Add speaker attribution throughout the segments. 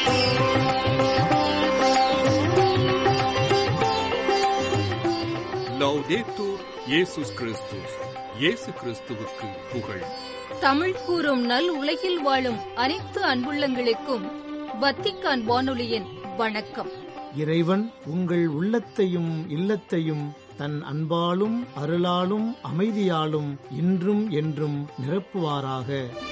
Speaker 1: லௌதேத்தூர் இயேசுஸ் கிறிஸ்துஸ். இயேசு கிறிஸ்துவுக்கு புகழ்.
Speaker 2: தமிழ் கூறும் நல் உலகில் வாழும் அனைத்து அன்புள்ளங்களுக்கும் வத்திக்கான் வானொலியின் வணக்கம்.
Speaker 3: இறைவன் உங்கள் உள்ளத்தையும் இல்லத்தையும் தன் அன்பாலும் அருளாலும் அமைதியாலும் இன்றும் என்றும் நிரப்புவாராக.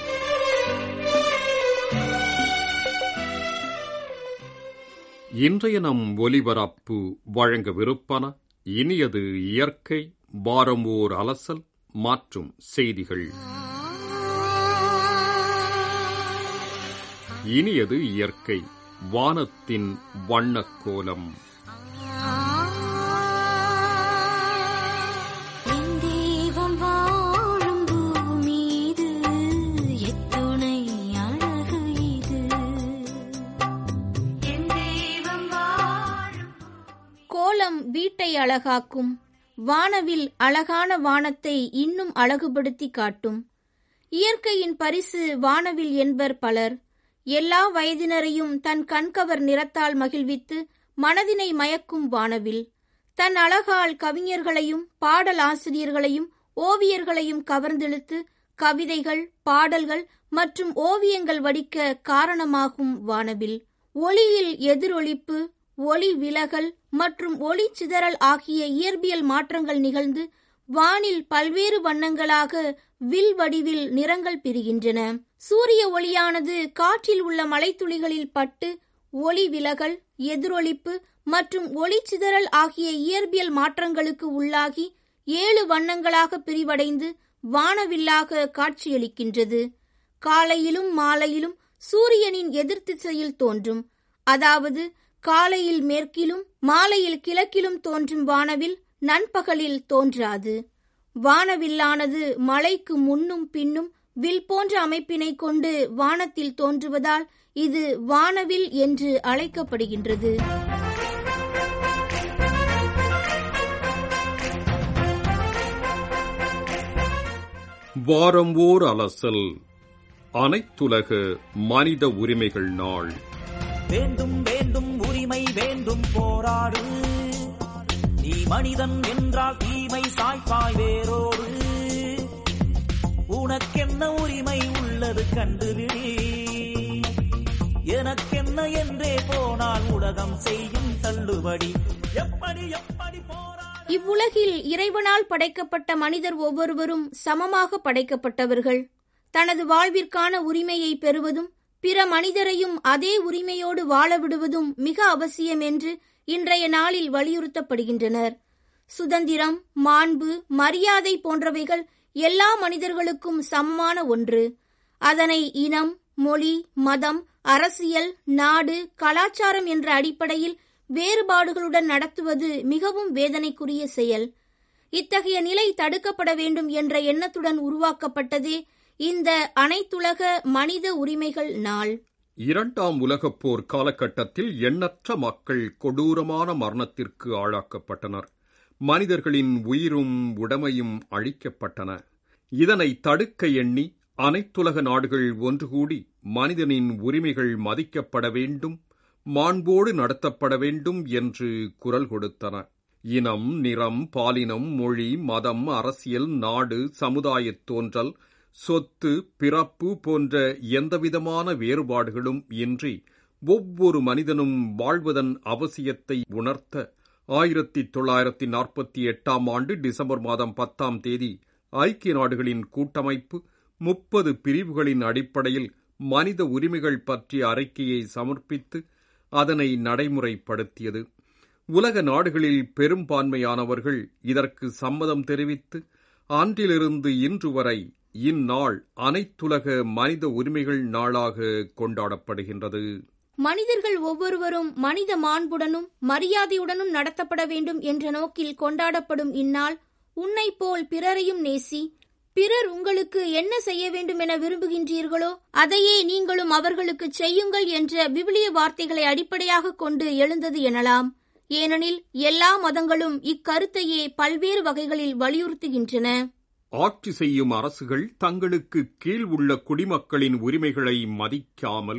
Speaker 1: இன்றைய நம் ஒலிபரப்பு வழங்கவிருப்பன இனியது இயற்கை, வாரம் ஓர் அலசல் மற்றும் செய்திகள். இனியது இயற்கை, வானத்தின் வண்ணக்கோலம்.
Speaker 4: கோலம் வீட்டை அழகாக்கும், வானவில் அழகான வானத்தை இன்னும் அழகுபடுத்தி காட்டும். இயற்கையின் பரிசு வானவில் என்பர் பலர். எல்லா வயதினரையும் தன் கண்கவர் நிறத்தால் மகிழ்வித்து மனதினை மயக்கும் வானவில் தன் அழகால் கவிஞர்களையும் பாடல் ஆசிரியர்களையும் ஓவியர்களையும் கவர்ந்தெழுத்து கவிதைகள், பாடல்கள் மற்றும் ஓவியங்கள் வடிக்க காரணமாகும் வானவில். ஒளியில் எதிரொலிப்பு, ஒளி விலகல் மற்றும் ஒளி சிதறல் ஆகிய இயற்பியல் மாற்றங்கள் நிகழ்ந்து வானில் பல்வேறு வண்ணங்களாக வில் வடிவில் நிறங்கள் பிரிகின்றன. சூரிய ஒளியானது காற்றில் உள்ள மலைத்துளிகளில் பட்டு ஒளி விலகல், எதிரொலிப்பு மற்றும் ஒளி சிதறல் ஆகிய இயற்பியல் மாற்றங்களுக்கு உள்ளாகி 7 வண்ணங்களாக பிரிவடைந்து வானவில்லாக காட்சியளிக்கின்றது. காலையிலும் மாலையிலும் சூரியனின் எதிர் திசையில் தோன்றும், அதாவது காலையில் மேற்கிலும் மாலையில் கிழக்கிலும் தோன்றும் வானவில் நண்பகலில் தோன்றாது. வானவில்லானது மலைக்கு முன்னும் பின்னும் வில் போன்ற அமைப்பினை கொண்டு வானத்தில் தோன்றுவதால் இது வானவில் என்று அழைக்கப்படுகின்றது.
Speaker 1: வாரம் ஓர் அலசல். அனைத்துலக மனித உரிமைகள் நாள்.
Speaker 5: வேண்டும் வேண்டும் உரிமை வேண்டும், போராடு. நீ மனிதன் என்றால் தீமை சாய்ப்பாய் வேரோடு. உனக்கென்ன உரிமை உள்ளது கண்டுவிடி, எனக்கென்ன என்றே போனால் உலகம் செய்யும் தள்ளுபடி. எப்படி எப்படி போராடு.
Speaker 4: இவ்வுலகில் இறைவனால் படைக்கப்பட்ட மனிதர் ஒவ்வொருவரும் சமமாக படைக்கப்பட்டவர்கள். தனது வாழ்விற்கான உரிமையை பெறுவதும் பிற மனிதரையும் அதே உரிமையோடு வாழ விடுவதும் மிக அவசியம் என்று இன்றைய நாளில் வலியுறுத்தப்படுகின்றனர். சுதந்திரம், மாண்பு, மரியாதை போன்றவைகள் எல்லா மனிதர்களுக்கும் சமமான ஒன்று. அதனை இனம், மொழி, மதம், அரசியல், நாடு, கலாச்சாரம் என்ற அடிப்படையில் வேறுபாடுகளுடன் நடத்துவது மிகவும் வேதனைக்குரிய செயல். இத்தகைய நிலை தடுக்கப்பட வேண்டும் என்ற எண்ணத்துடன் உருவாக்கப்பட்டதே இந்த அனைத்துலக மனித உரிமைகள் நாள்.
Speaker 1: 2ஆம் உலகப் போர் காலகட்டத்தில் எண்ணற்ற மக்கள் கொடூரமான மரணத்திற்கு ஆளாக்கப்பட்டனர். மனிதர்களின் உயிரும் உடைமையும் அழிக்கப்பட்டன. இதனை தடுக்க எண்ணி அனைத்துலக நாடுகள் ஒன்று கூடி மனிதனின் உரிமைகள் மதிக்கப்பட வேண்டும், மாண்போடு நடத்தப்பட வேண்டும் என்று குரல் கொடுத்தன. இனம், நிறம், பாலினம், மொழி, மதம், அரசியல், நாடு, சமுதாயத் தோன்றல், சொத்து, பிறப்பு போன்ற எந்தவிதமான வேறுபாடுகளும் இன்றி ஒவ்வொரு மனிதனும் வாழ்வதன் அவசியத்தை உணர்த்த 1948ஆம் ஆண்டு டிசம்பர் மாதம் 10ஆம் தேதி ஐக்கிய நாடுகளின் கூட்டமைப்பு 30 பிரிவுகளின் அடிப்படையில் மனித உரிமைகள் பற்றிய அறிக்கையை சமர்ப்பித்து அதனை நடைமுறைப்படுத்தியது. உலக நாடுகளில் பெரும்பான்மையானவர்கள் இதற்கு சம்மதம் தெரிவித்து அன்றிலிருந்து இன்று வரை இந்நாள் அனைத்துலக மனித உரிமைகள் நாளாக கொண்டாடப்படுகின்றது.
Speaker 4: மனிதர்கள் ஒவ்வொருவரும் மனித மாண்புடனும் மரியாதையுடனும் நடத்தப்பட வேண்டும் என்ற நோக்கில் கொண்டாடப்படும் இந்நாள் உன்னை போல் பிறரையும் நேசி, பிறர் உங்களுக்கு என்ன செய்ய வேண்டும் என விரும்புகின்றீர்களோ அதையே நீங்களும் அவர்களுக்கு செய்யுங்கள் என்ற விவிலிய வார்த்தைகளை அடிப்படையாக கொண்டு எழுந்தது எனலாம். ஏனெனில் எல்லா மதங்களும் இக்கருத்தையே பல்வேறு வகைகளில் வலியுறுத்துகின்றன.
Speaker 1: ஆட்சி செய்யும் அரசுகள் தங்களுக்கு கீழ் உள்ள குடிமக்களின் உரிமைகளை மதிக்காமல்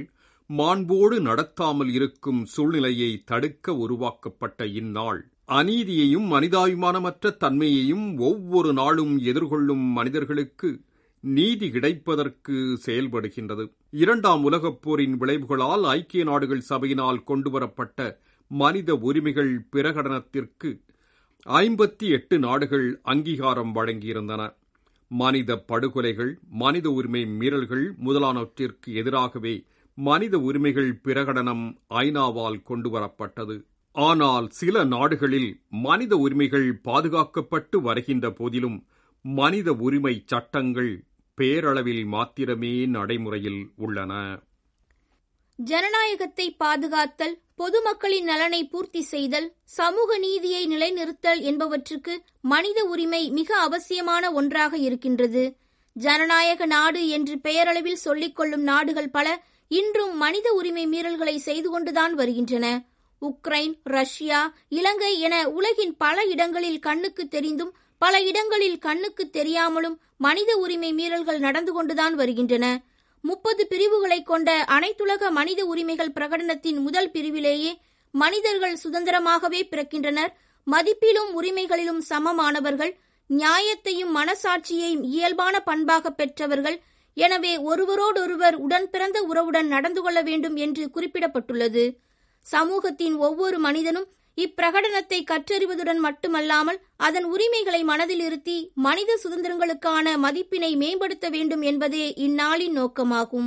Speaker 1: மாண்போடு நடத்தாமல் இருக்கும் சூழ்நிலையை தடுக்க உருவாக்கப்பட்ட இந்நாள் அநீதியையும் மனிதாபிமானமற்ற தன்மையையும் ஒவ்வொரு நாளும் எதிர்கொள்ளும் மனிதர்களுக்கு நீதி கிடைப்பதற்கு செயல்படுகின்றது. 2ஆம் உலகப் போரின் விளைவுகளால் ஐக்கிய நாடுகள் சபையினால் கொண்டுவரப்பட்ட மனித உரிமைகள் பிரகடனத்திற்கு 58 நாடுகள் அங்கீகாரம் வழங்கியிருந்தன. மனித படுகொலைகள், மனித உரிமை மீறல்கள் முதலானவற்றிற்கு எதிராகவே மனித உரிமைகள் பிரகடனம் ஐநாவால் கொண்டுவரப்பட்டது. ஆனால் சில நாடுகளில் மனித உரிமைகள் பாதுகாக்கப்பட்டு வருகின்ற போதிலும் மனித உரிமை சட்டங்கள் பேரளவில் மாத்திரமே நடைமுறையில் உள்ளன.
Speaker 4: ஜனநாயகத்தை பாதுகாத்தல், பொதுமக்களின் நலனை பூர்த்தி செய்தல், சமூக நீதியை நிலைநிறுத்தல் என்பவற்றுக்கு மனித உரிமை மிக அவசியமான ஒன்றாக இருக்கின்றது. ஜனநாயக நாடு என்று பெயரளவில் சொல்லிக் கொள்ளும் நாடுகள் பல இன்றும் மனித உரிமை மீறல்களை செய்து கொண்டுதான் வருகின்றன. உக்ரைன், ரஷ்யா, இலங்கை என உலகின் பல இடங்களில் கண்ணுக்கு தெரிந்தும் பல இடங்களில் கண்ணுக்கு தெரியாமலும் மனித உரிமை மீறல்கள் நடந்து கொண்டுதான் வருகின்றன. 30 பிரிவுகளை கொண்ட அனைத்துலக மனித உரிமைகள் பிரகடனத்தின் முதல் பிரிவிலேயே மனிதர்கள் சுதந்திரமாகவே பிறக்கின்றனர், மதிப்பிலும் உரிமைகளிலும் சமமானவர்கள், நியாயத்தையும் மனசாட்சியையும் இயல்பான பண்பாக பெற்றவர்கள், எனவே ஒருவரோடொருவர் உடன் பிறந்த உறவுடன் நடந்து கொள்ள வேண்டும் என்று குறிப்பிடப்பட்டுள்ளது. சமூகத்தின் ஒவ்வொரு மனிதனும் இப்பிரகடனத்தை கற்றறிவதுடன் மட்டுமல்லாமல் அதன் உரிமைகளை மனதில் இருத்தி மனித சுதந்திரங்களுக்கான மதிப்பினை மேம்படுத்த வேண்டும் என்பதே இந்நாளின் நோக்கமாகும்.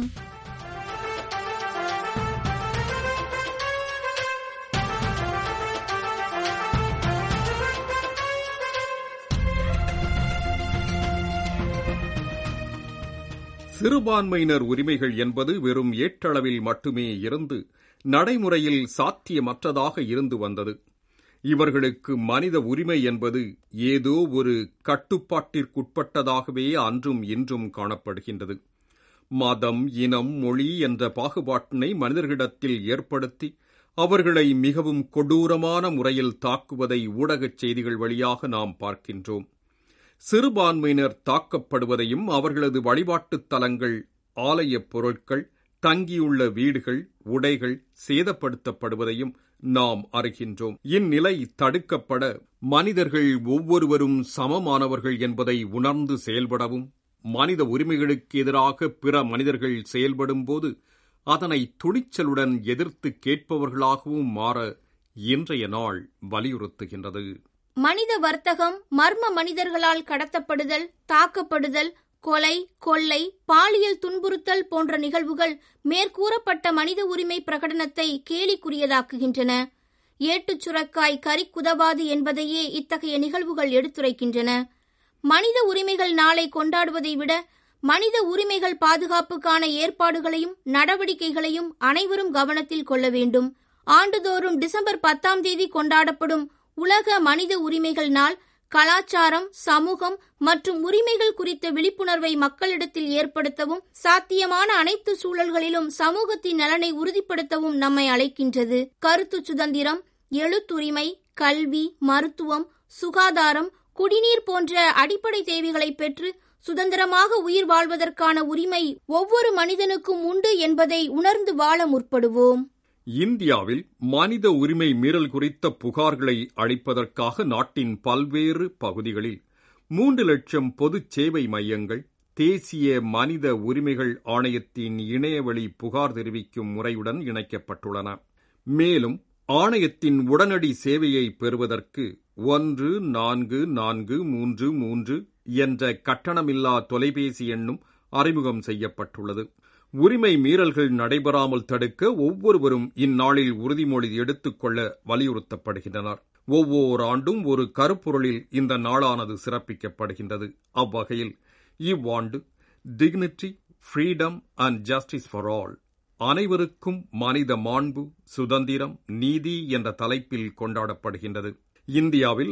Speaker 1: சிறுபான்மையினர் உரிமைகள் என்பது வெறும் ஏற்றளவில் மட்டுமே இருந்து நடைமுறையில் சாத்தியமற்றதாக இருந்து வந்தது. இவர்களுக்கு மனித உரிமை என்பது ஏதோ ஒரு கட்டுப்பாட்டிற்குட்பட்டதாகவே அன்றும் இன்றும் காணப்படுகின்றது. மதம், இனம், மொழி என்ற பாகுபாட்டினை மனிதர்களிடத்தில் ஏற்படுத்தி அவர்களை மிகவும் கொடூரமான முறையில் தாக்குவதை ஊடகச் செய்திகள் வழியாக நாம் பார்க்கின்றோம். சிறுபான்மையினர் தாக்கப்படுவதையும் அவர்களது வழிபாட்டுத் தலங்கள், ஆலயப் பொருட்கள், தங்கியுள்ள வீடுகள், உடைகள் சேதப்படுத்தப்படுவதையும் நாம் அறிகின்றோம். இந்நிலை தடுக்கப்பட மனிதர்கள் ஒவ்வொருவரும் சமமானவர்கள் என்பதை உணர்ந்து செயல்படவும், மனித உரிமைகளுக்கு எதிராக பிற மனிதர்கள் செயல்படும் போது அதனை துணிச்சலுடன் எதிர்த்து கேட்பவர்களாகவும் மாற இன்றைய நாள் வலியுறுத்துகின்றது.
Speaker 4: மனித வர்த்தகம், மர்ம மனிதர்களால் கடத்தப்படுதல், தாக்கப்படுதல், கொலை, கொள்ளை, பாலியல் துன்புறுத்தல் போன்ற நிகழ்வுகள் மேற்கூறப்பட்ட மனித உரிமை பிரகடனத்தை கேலிக்குரியதாக்குகின்றன. ஏட்டுச் சுரக்காய் கறிக்குதவாது என்பதையே இத்தகைய நிகழ்வுகள் எடுத்துரைக்கின்றன. மனித உரிமைகள் நாளை கொண்டாடுவதை விட மனித உரிமைகள் பாதுகாப்புக்கான ஏற்பாடுகளையும் நடவடிக்கைகளையும் அனைவரும் கவனத்தில் கொள்ள வேண்டும். ஆண்டுதோறும் டிசம்பர் 10 கொண்டாடப்படும் உலக மனித உரிமைகள் நாள் கலாச்சாரம், சமூகம் மற்றும் உரிமைகள் குறித்த விழிப்புணர்வை மக்களிடத்தில் ஏற்படுத்தவும், சாத்தியமான அனைத்து சூழல்களிலும் சமூகத்தின் நலனை உறுதிப்படுத்தவும் நம்மை அழைக்கின்றது. கருத்து சுதந்திரம், எழுத்துரிமை, கல்வி, மருத்துவம், சுகாதாரம், குடிநீர் போன்ற அடிப்படை தேவைகளை பெற்று சுதந்திரமாக உயிர் வாழ்வதற்கான உரிமை ஒவ்வொரு மனிதனுக்கும் உண்டு என்பதை உணர்ந்து வாழ முற்படுவோம்.
Speaker 1: இந்தியாவில் மனித உரிமை மீறல் குறித்த புகார்களை அளிப்பதற்காக நாட்டின் பல்வேறு பகுதிகளில் 3 லட்சம் பொது சேவை மையங்கள் தேசிய மனித உரிமைகள் ஆணையத்தின் இணையவழி புகார் தெரிவிக்கும் முறையுடன் இணைக்கப்பட்டுள்ளன. மேலும் ஆணையத்தின் உடனடி சேவையை பெறுவதற்கு 144333 என்ற கட்டணமில்லா தொலைபேசி எண்ணும் அறிமுகம் செய்யப்பட்டுள்ளது. உரிமை மீறல்கள் நடைபெறாமல் தடுக்க ஒவ்வொருவரும் இந்நாளில் உறுதிமொழி எடுத்துக் கொள்ள வலியுறுத்தப்படுகின்றனர். ஒவ்வொரு ஆண்டும் ஒரு கருப்பொருளில் இந்த நாளானது சிறப்பிக்கப்படுகின்றது. அவ்வகையில் இவ்வாண்டு dignity, freedom and justice for all, அனைவருக்கும் மனித மாண்பு, சுதந்திரம், நீதி என்ற தலைப்பில் கொண்டாடப்படுகின்றது. இந்தியாவில்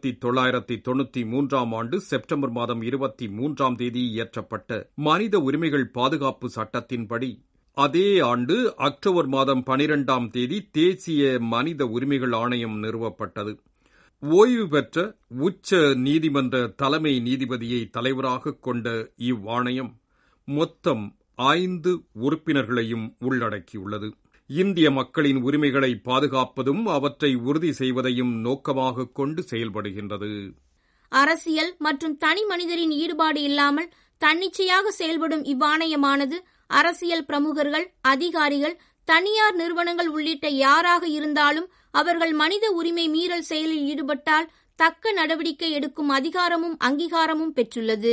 Speaker 1: 1993 ஆண்டு செப்டம்பர் மாதம் 23 இயற்றப்பட்ட மனித உரிமைகள் பாதுகாப்பு சட்டத்தின்படி அதே ஆண்டு அக்டோபர் மாதம் 12 தேசிய மனித உரிமைகள் ஆணையம் நிறுவப்பட்டது. ஓய்வு பெற்ற உச்ச நீதிமன்ற தலைமை நீதிபதியை தலைவராக கொண்ட இவ்வாணையம் மொத்தம் 5 உறுப்பினர்களையும் உள்ளடக்கியுள்ளது. இந்திய மக்களின் உரிமைகளை பாதுகாப்பதும் அவற்றை உறுதி செய்வதையும் நோக்கமாக கொண்டு செயல்படுகின்றது.
Speaker 4: அரசியல் மற்றும் தனி மனிதரின் ஈடுபாடு இல்லாமல் தன்னிச்சையாக செயல்படும் இவ்வாணையமானது அரசியல் பிரமுகர்கள், அதிகாரிகள், தனியார் நிறுவனங்கள் உள்ளிட்ட யாராக இருந்தாலும் அவர்கள் மனித உரிமை மீறல் செயலில் ஈடுபட்டால் தக்க நடவடிக்கை எடுக்கும் அதிகாரமும் அங்கீகாரமும் பெற்றுள்ளது.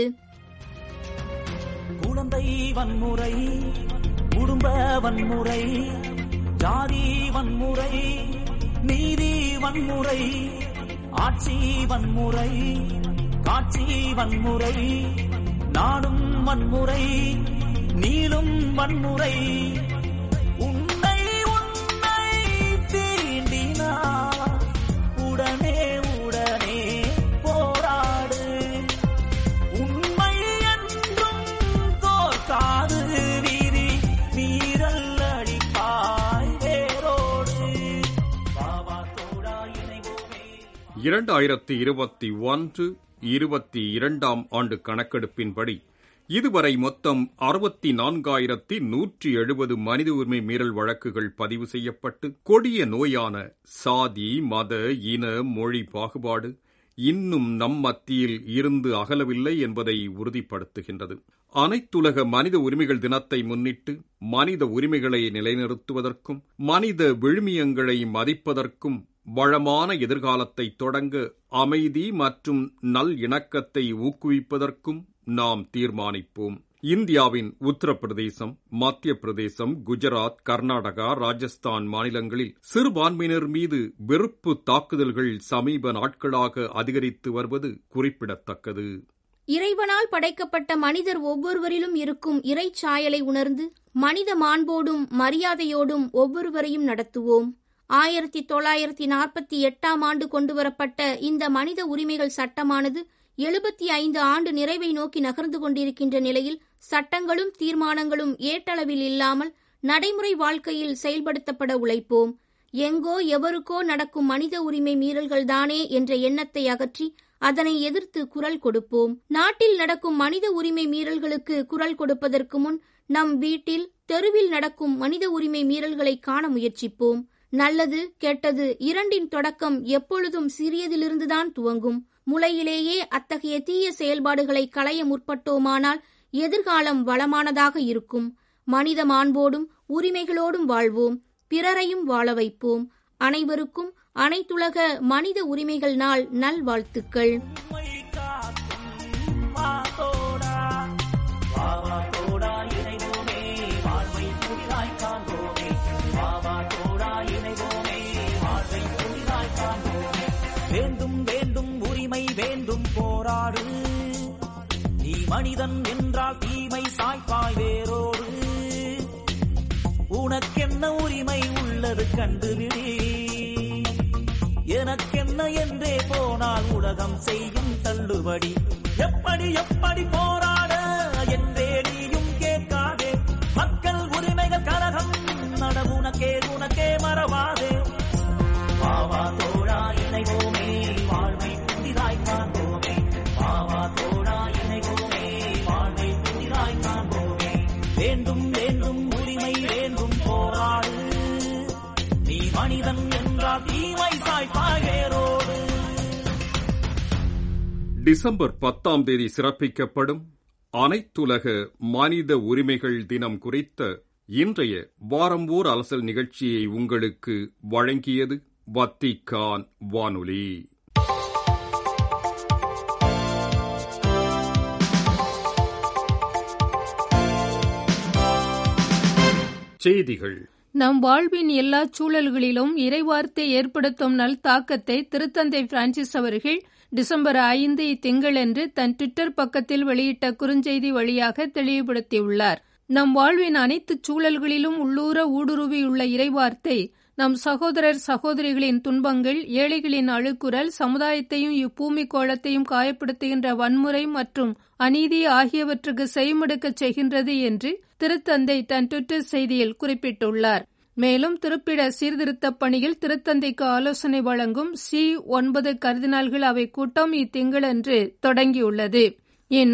Speaker 5: குழந்தை வன்முறை, குடும்ப வன்முறை, ஜாதி வன்முறை, நீதி வன்முறை, ஆட்சி வன்முறை, காட்சி வன்முறை, நாடும் வன்முறை, நீளும் வன்முறை, உன்னை தீண்டினார் உடனே உடனே போராடு, உண்மை என்றும் தோற்காது, வீதி மீறல் அடிப்பாய் வேரோடு. பாபா தோடா இணைவோமே.
Speaker 1: 2021-22 ஆண்டு கணக்கெடுப்பின்படி இதுவரை மொத்தம் 64,170 மனித உரிமை மீறல் வழக்குகள் பதிவு செய்யப்பட்டு கொடிய நோயான சாதி, மத, இன, மொழி பாகுபாடு இன்னும் நம் மத்தியில் இருந்து அகலவில்லை என்பதை உறுதிப்படுத்துகின்றது. அனைத்துலக மனித உரிமைகள் தினத்தை முன்னிட்டு மனித உரிமைகளை நிலைநிறுத்துவதற்கும் மனித விழுமியங்களை மதிப்பதற்கும் வளமான எதிர்காலத்தை தொடங்க அமைதி மற்றும் நல் இணக்கத்தை ஊக்குவிப்பதற்கும் நாம் தீர்மானிப்போம். இந்தியாவின் உத்தரப்பிரதேசம், மத்திய பிரதேசம், குஜராத், கர்நாடகா, ராஜஸ்தான் மாநிலங்களில் சிறுபான்மையினர் மீது வெறுப்பு தாக்குதல்கள் சமீப நாட்களாக அதிகரித்து வருவது குறிப்பிடத்தக்கது.
Speaker 4: இறைவனால் படைக்கப்பட்ட மனிதர் ஒவ்வொருவரிலும் இருக்கும் இறைச்சாயலை உணர்ந்து மனித மாண்போடும் மரியாதையோடும் ஒவ்வொருவரையும் நடத்துவோம். 1948 ஆண்டு கொண்டுவரப்பட்ட இந்த மனித உரிமைகள் சட்டமானது 75 ஆண்டு நிறைவை நோக்கி நகர்ந்து கொண்டிருக்கின்ற நிலையில் சட்டங்களும் தீர்மானங்களும் ஏட்டளவில் இல்லாமல் நடைமுறை வாழ்க்கையில் செயல்படுத்தப்பட உழைப்போம். எங்கோ எவருக்கோ நடக்கும் மனித உரிமை மீறல்கள்தானே என்ற எண்ணத்தை அகற்றி அதனை எதிர்த்து குரல் கொடுப்போம். நாட்டில் நடக்கும் மனித உரிமை மீறல்களுக்கு குரல் கொடுப்பதற்கு முன் நம் வீட்டில், தெருவில் நடக்கும் மனித உரிமை மீறல்களை காண முயற்சிப்போம். நல்லது கெட்டது இரண்டின் தொடக்கம் எப்பொழுதும் சிறியதிலிருந்துதான் துவங்கும். முளையிலேயே அத்தகைய தீய செயல்பாடுகளை களைய முற்பட்டோமானால் எதிர்காலம் வளமானதாக இருக்கும். மனித மாண்போடும் உரிமைகளோடும் வாழ்வோம், பிறரையும் வாழ வைப்போம். அனைவருக்கும் அனைத்துலக மனித உரிமைகள் நாள் நல்வாழ்த்துக்கள்.
Speaker 5: வேண்டும் வேண்டும் உரிமை வேண்டும் போராடு, நீ மனிதன் என்றால் தீமை சாய்ப்பாய் வேரோடு. உனக்கென்ன உரிமை உள்ளது கண்டுவிடு, எனக்கென்ன என்றே போனால் உலகம் செய்யும் தள்ளுபடி. எப்படி எப்படி போராட என்றே நீயும் கேட்காதே, மக்கள் உரிமைகள் கழகம் நட உனக்கே உனக்கே மறவாதே. பாவா தோழா இணைவோமே, வாழ்வை புதிதாய் காண்போமே. பாவா தோழா இணைவோமே, வாழ்வை புதிதாய் காண்போமே. வேண்டும் வேண்டும் உரிமை வேண்டும் போராடு, நீ மனிதன் என்றால் தீமை சாய்ப்பாய் வேரோடு.
Speaker 1: டிசம்பர் 10 சிறப்பிக்கப்படும் அனைத்துலக மனித உரிமைகள் தினம் குறித்த இன்றைய வாரம் ஓர் அலசல் நிகழ்ச்சியை உங்களுக்கு வழங்கியது வத்திக்கான் வானொலி. செய்திகள்.
Speaker 2: நம் வாழ்வின் எல்லா சூழல்களிலும் இறைவார்த்தை ஏற்படுத்தும் நல் தாக்கத்தை திருத்தந்தை பிரான்சிஸ் அவர்கள் டிசம்பர் 5 இத்திங்களன்று தன் ட்விட்டர் பக்கத்தில் வெளியிட்ட குறுஞ்செய்தி வழியாக தெளிவுபடுத்தியுள்ளார். நம் வாழ்வின் அனைத்து சூழல்களிலும் உள்ளூர ஊடுருவியுள்ள இறைவார்த்தை நம் சகோதரர் சகோதரிகளின் துன்பங்கள், ஏழைகளின் அழுக்குரல், சமுதாயத்தையும் இப்பூமி கோளத்தையும் காயப்படுத்துகின்ற வன்முறை மற்றும் அநீதி ஆகியவற்றுக்கு செய்மடுக்கச் செய்கின்றது என்று திருத்தந்தை தன் ட்விட்டர் செய்தியில் குறிப்பிட்டுள்ளார். மேலும் திருப்பிட சீர்திருத்தப் பணியில் திருத்தந்தைக்கு ஆலோசனை வழங்கும் C9 கர்தினால்கள் அவை கூட்டம் இத்திங்களன்று தொடங்கியுள்ளது. இன்னும்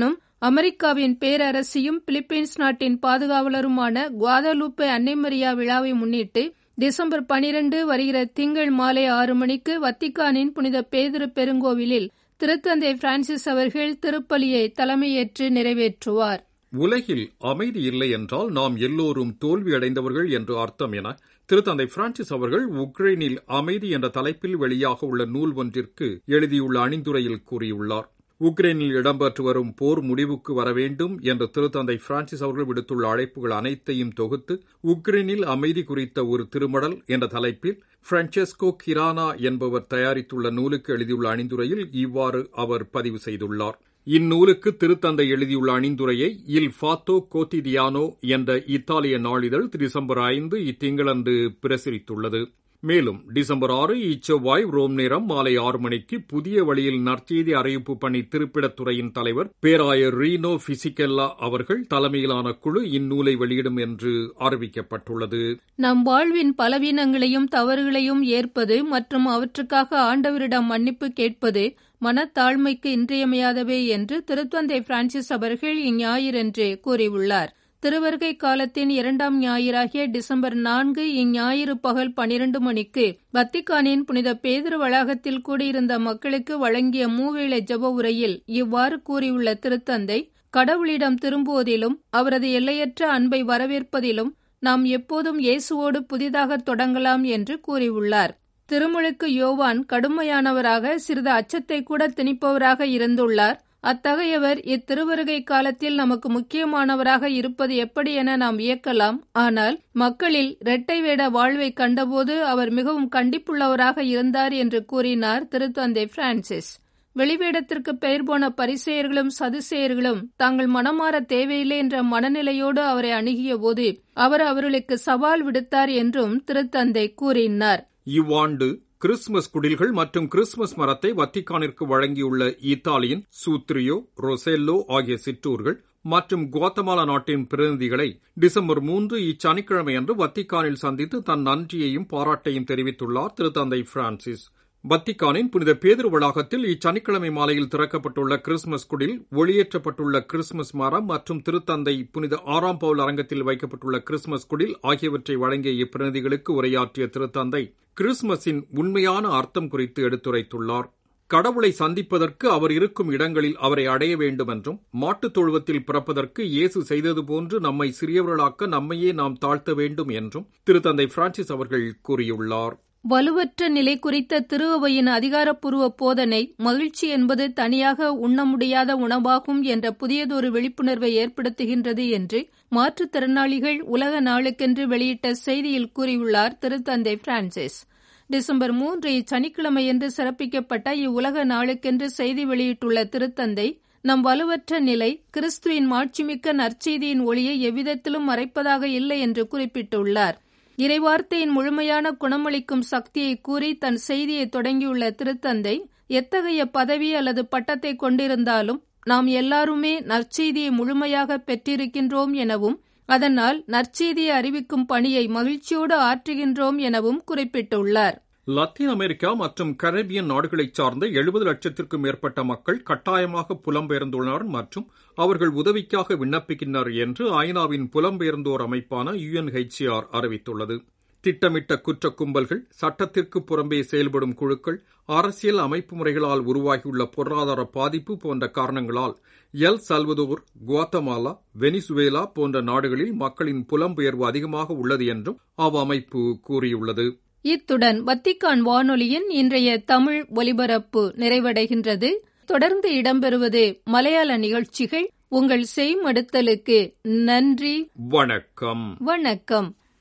Speaker 2: அமெரிக்காவின் பேரரசியும் பிலிப்பீன்ஸ் நாட்டின் பாதுகாவலருமான குவாதலூப்பே அன்னை மரியா விழாவை முன்னிட்டு டிசம்பர் 12 வருகிற திங்கள் மாலை 6 மணிக்கு வத்திக்கானின் புனித பேதுரு பெருங்கோவிலில் திருத்தந்தை பிரான்சிஸ் அவர்கள் திருப்பலியை தலைமையேற்று நிறைவேற்றுவார்.
Speaker 1: உலகில் அமைதி இல்லை என்றால் நாம் எல்லோரும் தோல்வியடைந்தவர்கள் என்று அர்த்தம் என திருத்தந்தை பிரான்சிஸ் அவர்கள் உக்ரைனில் அமைதி என்ற தலைப்பில் வெளியாக உள்ள நூல் ஒன்றிற்கு எழுதியுள்ள அணிந்துரையில் கூறியுள்ளார். உக்ரைனில் இடம்பெற்று வரும் போர் முடிவுக்கு வர வேண்டும் என்று திருத்தந்தை பிரான்சிஸ் அவர்கள் விடுத்துள்ள அழைப்புகள் அனைத்தையும் தொகுத்து உக்ரைனில் அமைதி குறித்த ஒரு திருமடல் என்ற தலைப்பில் பிரான்செஸ்கோ கிரானா என்பவர் தயாரித்துள்ள நூலுக்கு எழுதியுள்ள அணிந்துரையில் இவ்வாறு அவர் பதிவு செய்துள்ளார். இந்நூலுக்கு திருத்தந்தை எழுதியுள்ள அணிந்துரையை இல் ஃபாத்தோ கோத்திடியானோ என்ற இத்தாலிய நாளிதழ் டிசம்பர் 5 இத்திங்களன்று பிரசுரித்துள்ளது. மேலும் டிசம்பர் 6 இச்செவ்வாய் ரோம் நேரம் மாலை 6 மணிக்கு புதிய வழியில் நற்செய்தி அறிவிப்பு பணி திருப்பிடத்துறையின் தலைவர் பேராயர் ரீனோ பிசிகெல்லா அவர்கள் தலைமையிலான குழு இந்நூலை வெளியிடும் என்று அறிவிக்கப்பட்டுள்ளது.
Speaker 2: நம் வாழ்வின் பலவீனங்களையும் தவறுகளையும் ஏற்பது மற்றும் அவற்றுக்காக ஆண்டவரிடம் மன்னிப்பு கேட்பது மனத்தாழ்மைக்கு இன்றியமையாதவை என்று திருத்தந்தை பிரான்சிஸ் அவர்கள் இஞ்ஞாயிறன்று கூறியுள்ளார். திருவருகை காலத்தின் 2ஆம் ஞாயிறாகிய டிசம்பர் 4 இஞ்ஞாயிறு பகல் 12 மணிக்கு வத்திக்கானின் புனித பேதுரு வளாகத்தில் கூடியிருந்த மக்களுக்கு வழங்கிய மூவேளை ஜெப உரையில் இவ்வாறு கூறியுள்ள திருத்தந்தை, கடவுளிடம் திரும்புவதிலும் அவரது எல்லையற்ற அன்பை வரவேற்பதிலும் நாம் எப்போதும் இயேசுவோடு புதிதாக தொடங்கலாம் என்று கூறியுள்ளார். திருமுழுக்கு யோவான் கடுமையானவராக, சிறிது அச்சத்தை கூட திணிப்பவராக இருந்துள்ளார். அத்தகையவர் இத்திருவருகை காலத்தில் நமக்கு முக்கியமானவராக இருப்பது எப்படி என நாம் வியக்கலாம். ஆனால் மக்களில் இரட்டை வேட வாழ்வை கண்டபோது அவர் மிகவும் கண்டிப்புள்ளவராக இருந்தார் என்று கூறினார் திருத்தந்தை பிரான்சிஸ். வெளிவேடத்திற்கு பெயர் போன பரிசேயர்களும் சதுசேயர்களும் தாங்கள் மனமாற தேவையில்லை என்ற மனநிலையோடு அவரை அணுகிய போது அவர் அவர்களுக்கு சவால் விடுத்தார் என்றும் திருத்தந்தை கூறினார்.
Speaker 1: இவ்வாண்டு கிறிஸ்துமஸ் குடில்கள் மற்றும் கிறிஸ்துமஸ் மரத்தை வத்திக்கானிற்கு வழங்கியுள்ள இத்தாலியின் சூத்ரியோ, ரொசெல்லோ ஆகிய சிற்றூர்கள் மற்றும் குவாத்தமாலா நாட்டின் பிரதிநிதிகளை டிசம்பர் 3 இச்சனிக்கிழமை அன்று வத்திக்கானில் சந்தித்து தன் நன்றியையும் பாராட்டையும் தெரிவித்துள்ளார் திருத்தந்தை பிரான்சிஸ். வத்திக்கானின் புனித பேதுரு வளாகத்தில் இச்சனிக்கிழமை மாலையில் திறக்கப்பட்டுள்ள கிறிஸ்துமஸ் குடில், ஒளியேற்றப்பட்டுள்ள கிறிஸ்துமஸ் மரம் மற்றும் திருத்தந்தை புனித 6ஆம் பவுல் அரங்கத்தில் வைக்கப்பட்டுள்ள கிறிஸ்துமஸ் குடில் ஆகியவற்றை வழங்கிய இப்பிரதிநிதிகளுக்கு உரையாற்றிய திருத்தந்தை கிறிஸ்துமஸின் உண்மையான அர்த்தம் குறித்து எடுத்துரைத்துள்ளார். கடவுளை சந்திப்பதற்கு அவர் இருக்கும் இடங்களில் அவரை அடைய வேண்டும் என்றும், மாட்டுத் தொழுவத்தில் பிறப்பதற்கு இயேசு செய்தது போன்று நம்மை சிறியவர்களாக்க நம்மையே நாம் தாழ்த்த வேண்டும் என்றும் திருத்தந்தை பிரான்சிஸ் அவர்கள் கூறியுள்ளார்.
Speaker 2: வலுவற்ற நிலை குறித்த திருஅவையின் அதிகாரப்பூர்வ போதனை, மகிழ்ச்சி என்பது தனியாக உண்ண முடியாத உணவாகும் என்ற புதியதொரு விழிப்புணர்வை ஏற்படுத்துகின்றது என்று மாற்றுத்திறனாளிகள் உலக நாளுக்கென்று வெளியிட்ட செய்தியில் கூறியுள்ளார் திருத்தந்தை பிரான்சிஸ். டிசம்பர் 3 இச்சனிக்கிழமையன்று சிறப்பிக்கப்பட்ட இவ்வுலக நாளுக்கென்று செய்தி வெளியிட்டுள்ள திருத்தந்தை, நம் வலுவற்ற நிலை கிறிஸ்துவின் மாட்சிமிக்க நற்செய்தியின் ஒளியை எவ்விதத்திலும் மறைப்பதாக இல்லை என்று குறிப்பிட்டுள்ளார். இறைவார்த்தையின் முழுமையான குணமளிக்கும் சக்தியை கூறி தன் செய்தியை தொடங்கியுள்ள திருத்தந்தை, எத்தகைய பதவி அல்லது பட்டத்தை கொண்டிருந்தாலும் நாம் எல்லாருமே நற்செய்தியை முழுமையாக பெற்றிருக்கின்றோம் எனவும், அதனால் நற்செய்தியை அறிவிக்கும் பணியை மகிழ்ச்சியோடு ஆற்றுகின்றோம் எனவும் குறிப்பிட்டுள்ளார்.
Speaker 1: லத்தீன் அமெரிக்கா மற்றும் கரீபியன் நாடுகளைச் சார்ந்த 70 லட்சத்திற்கும் மேற்பட்ட மக்கள் கட்டாயமாக புலம்பெயர்ந்துள்ளனர் மற்றும் அவர்கள் உதவிக்காக விண்ணப்பிக்கின்றனர் என்று ஐநாவின் புலம்பெயர்ந்தோர் அமைப்பான UNHCR அறிவித்துள்ளது. திட்டமிட்ட குற்ற கும்பல்கள், சட்டத்திற்கு புறம்பே செயல்படும் குழுக்கள், அரசியல் அமைப்பு முறைகளால் உருவாகியுள்ள பொருளாதார பாதிப்பு போன்ற காரணங்களால் எல் சல்வதோர், குவாத்தமாலா, வெனிசுவேலா போன்ற நாடுகளில் மக்களின் புலம்பெயர்வு அதிகமாக உள்ளது என்றும் அவ்வமைப்பு கூறியுள்ளது.
Speaker 2: இத்துடன் வத்திக்கான் வானொலியின் இன்றைய தமிழ் ஒலிபரப்பு நிறைவடைகின்றது. தொடர்ந்து இடம்பெறுவது மலையாள நிகழ்ச்சிகள். உங்கள் செய்மடுத்தலுக்கு நன்றி.
Speaker 1: வணக்கம்.